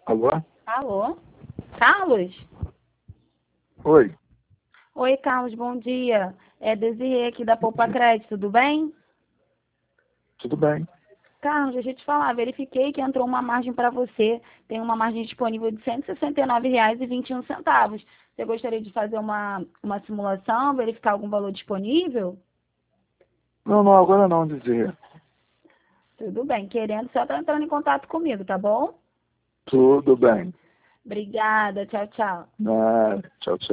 Alô? Alô? Carlos? Oi, Oi, Carlos, bom dia. É Desirê aqui da Poupa Crédito, tudo bem? tudo bem? Carlos, deixa eu te falar, verifiquei que entrou uma margem para você. Tem uma margem disponível de R$ 169,21. Você gostaria de fazer uma simulação, verificar algum valor disponível? Não, não, agora não, dizer. Tudo bem, querendo, só tá entrando em contato comigo, tá bom? Tudo bem. Obrigada, tchau, tchau. Ah, tchau, tchau.